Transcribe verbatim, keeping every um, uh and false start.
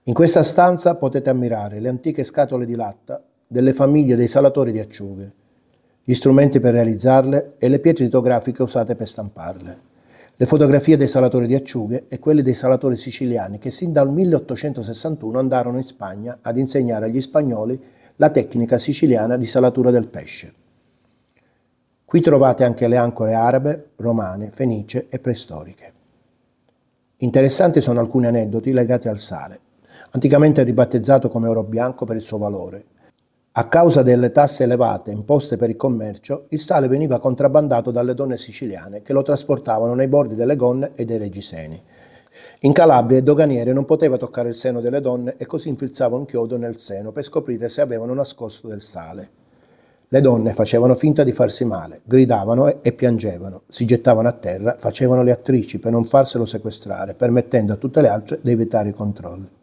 In questa stanza potete ammirare le antiche scatole di latta delle famiglie dei salatori di acciughe, gli strumenti per realizzarle e le pietre litografiche usate per stamparle, le fotografie dei salatori di acciughe e quelle dei salatori siciliani che sin dal milleottocentosessantuno andarono in Spagna ad insegnare agli spagnoli la tecnica siciliana di salatura del pesce. Qui trovate anche le ancore arabe, romane, fenicie e preistoriche. Interessanti sono alcuni aneddoti legati al sale, anticamente ribattezzato come oro bianco per il suo valore. A causa delle tasse elevate imposte per il commercio, il sale veniva contrabbandato dalle donne siciliane che lo trasportavano nei bordi delle gonne e dei reggiseni. In Calabria il doganiere non poteva toccare il seno delle donne e così infilzava un chiodo nel seno per scoprire se avevano nascosto del sale. Le donne facevano finta di farsi male, gridavano e piangevano, si gettavano a terra, facevano le attrici per non farselo sequestrare, permettendo a tutte le altre di evitare i controlli.